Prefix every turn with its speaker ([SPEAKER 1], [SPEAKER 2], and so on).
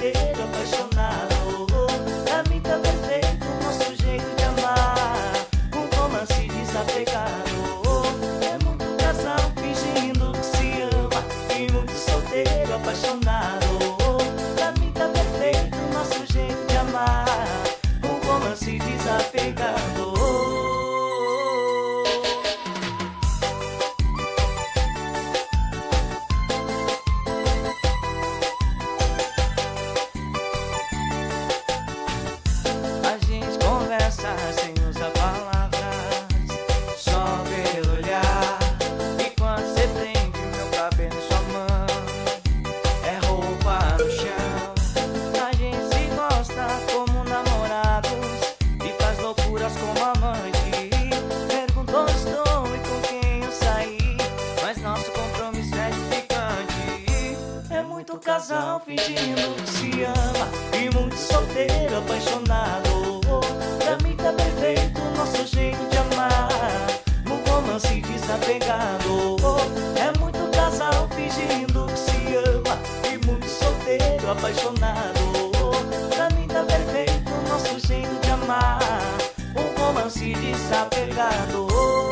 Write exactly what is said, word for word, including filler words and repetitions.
[SPEAKER 1] solteiro, apaixonado. Pra mim tá perfeito o nosso jeito de amar, um romance desapegado. É muito casal fingindo que se ama e muito solteiro, apaixonado. Pra mim tá perfeito o nosso jeito de amar, um romance desapegado. Sem usar palavras, só pelo olhar. E quando você prende meu cabelo em sua mão, é roupa no chão. A gente se gosta como namorados e faz loucuras como amante. Perguntou estou e com quem eu saí, mas nosso compromisso é edificante. É muito casal fingindo que se ama e muito solteiro, apaixonado. Pra mim tá perfeito o nosso jeito de amar, um romance desapegado. É muito casal fingindo que se ama e muito solteiro, apaixonado. Pra mim tá perfeito o nosso jeito de amar, um romance desapegado.